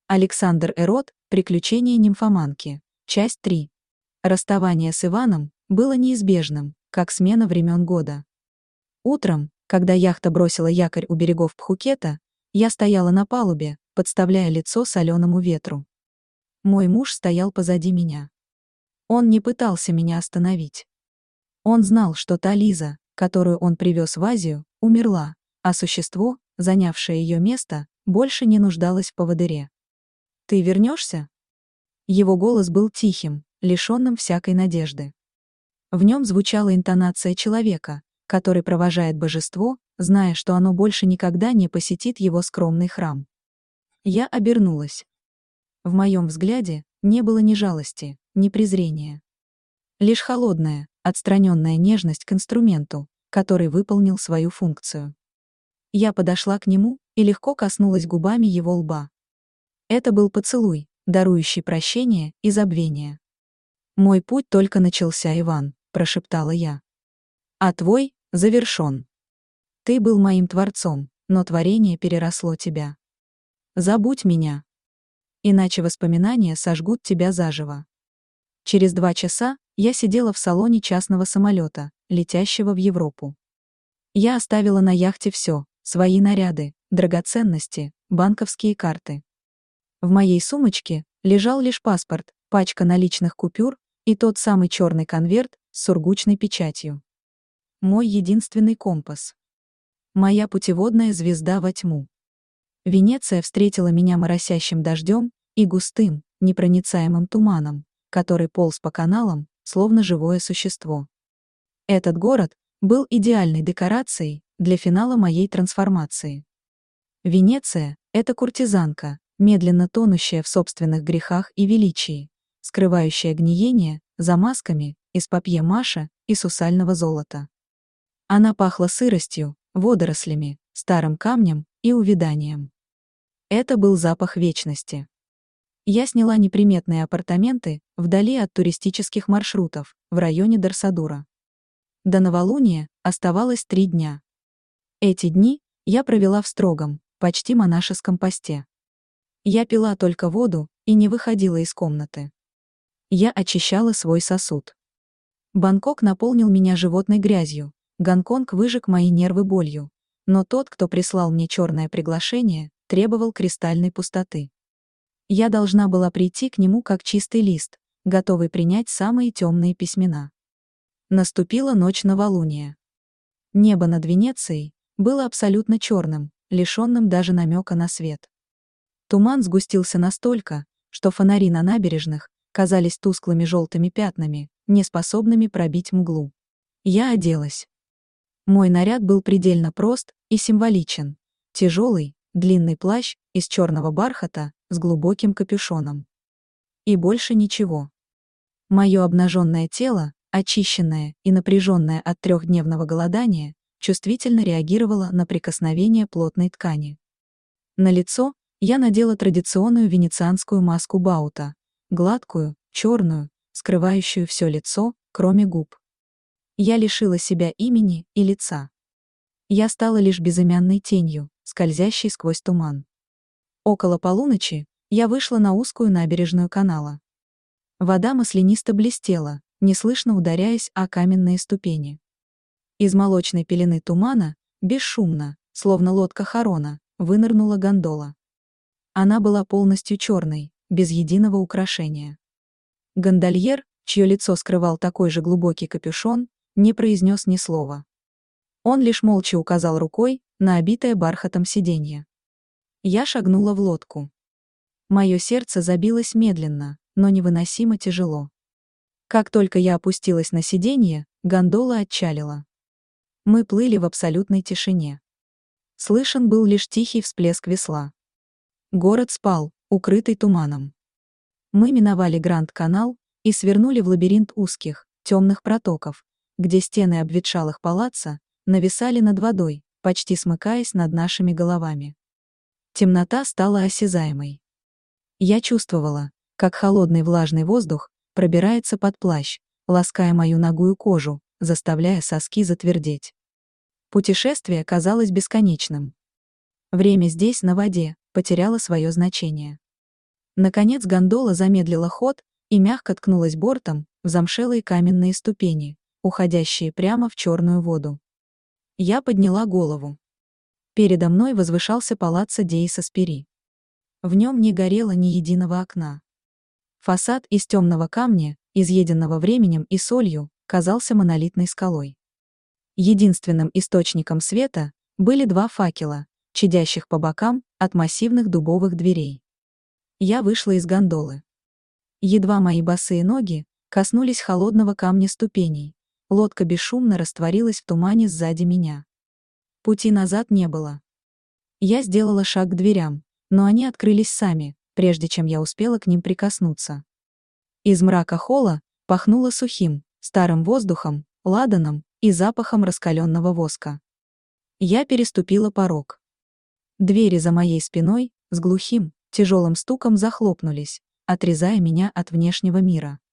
Александр Эрот. Приключения нимфоманки. Часть 3. Расставание с Иваном было неизбежным, как смена времен года. Утром, когда яхта бросила якорь у берегов Пхукета, я стояла на палубе, подставляя лицо соленому ветру. Мой муж стоял позади меня. Он не пытался меня остановить. Он знал, что та Лиза, которую он привез в Азию, умерла, а существо, занявшее ее место, больше не нуждалось в поводыре. «Ты вернешься?» Его голос был тихим, лишенным всякой надежды. В нем звучала интонация человека, который провожает божество, зная, что оно больше никогда не посетит его скромный храм. Я обернулась. В моем взгляде не было ни жалости, ни презрения. Лишь холодная, отстраненная нежность к инструменту, который выполнил свою функцию. Я подошла к нему и легко коснулась губами его лба. Это был поцелуй, дарующий прощение и забвение. «Мой путь только начался, Иван», — прошептала я. «А твой завершен. Ты был моим творцом, но творение переросло тебя. Забудь меня. Иначе воспоминания сожгут тебя заживо». Через 2 часа я сидела в салоне частного самолета, летящего в Европу. Я оставила на яхте все: свои наряды, драгоценности, банковские карты. В моей сумочке лежал лишь паспорт, пачка наличных купюр и тот самый черный конверт с сургучной печатью. Мой единственный компас. Моя путеводная звезда во тьму. Венеция встретила меня моросящим дождем и густым, непроницаемым туманом, который полз по каналам, словно живое существо. Этот город был идеальной декорацией для финала моей трансформации. Венеция — это куртизанка, медленно тонущая в собственных грехах и величии, скрывающая гниение за масками из папье-маше и сусального золота. Она пахла сыростью, водорослями, старым камнем и увяданием. Это был запах вечности. Я сняла неприметные апартаменты вдали от туристических маршрутов, в районе Дорсадура. До новолуния оставалось 3 дня. Эти дни я провела в строгом, почти монашеском посте. Я пила только воду и не выходила из комнаты. Я очищала свой сосуд. Бангкок наполнил меня животной грязью, Гонконг выжег мои нервы болью, но тот, кто прислал мне черное приглашение, требовал кристальной пустоты. Я должна была прийти к нему как чистый лист, готовый принять самые темные письмена. Наступила ночь новолуния. Небо над Венецией было абсолютно черным, лишенным даже намека на свет. Туман сгустился настолько, что фонари на набережных казались тусклыми желтыми пятнами, неспособными пробить мглу. Я оделась. Мой наряд был предельно прост и символичен. Тяжелый, длинный плащ из черного бархата с глубоким капюшоном. И больше ничего. Мое обнаженное тело, очищенное и напряженное от 3-дневного голодания, чувствительно реагировало на прикосновение плотной ткани. На лицо я надела традиционную венецианскую маску Баута, гладкую, черную, скрывающую все лицо, кроме губ. Я лишила себя имени и лица. Я стала лишь безымянной тенью, скользящей сквозь туман. Около полуночи я вышла на узкую набережную канала. Вода маслянисто блестела, неслышно ударяясь о каменные ступени. Из молочной пелены тумана, бесшумно, словно лодка Харона, вынырнула гондола. Она была полностью черной, без единого украшения. Гондольер, чье лицо скрывал такой же глубокий капюшон, не произнес ни слова. Он лишь молча указал рукой на обитое бархатом сиденье. Я шагнула в лодку. Мое сердце забилось медленно, но невыносимо тяжело. Как только я опустилась на сиденье, гондола отчалила. Мы плыли в абсолютной тишине. Слышен был лишь тихий всплеск весла. Город спал, укрытый туманом. Мы миновали Гранд-канал и свернули в лабиринт узких, темных протоков, где стены обветшалых палаццо нависали над водой, почти смыкаясь над нашими головами. Темнота стала осязаемой. Я чувствовала, как холодный влажный воздух пробирается под плащ, лаская мою нагую кожу, заставляя соски затвердеть. Путешествие казалось бесконечным. Время здесь, на воде, потеряло свое значение. Наконец гондола замедлила ход и мягко ткнулась бортом в замшелые каменные ступени, уходящие прямо в черную воду. Я подняла голову. Передо мной возвышался палаццо Деи Соспери. В нем не горело ни единого окна. Фасад из темного камня, изъеденного временем и солью, казался монолитной скалой. Единственным источником света были два факела, чадящих по бокам от массивных дубовых дверей. Я вышла из гондолы. Едва мои босые ноги коснулись холодного камня ступеней, лодка бесшумно растворилась в тумане сзади меня. Пути назад не было. Я сделала шаг к дверям, но они открылись сами, прежде чем я успела к ним прикоснуться. Из мрака холла пахнуло сухим, старым воздухом, ладаном и запахом раскаленного воска. Я переступила порог. Двери за моей спиной с глухим, тяжелым стуком захлопнулись, отрезая меня от внешнего мира.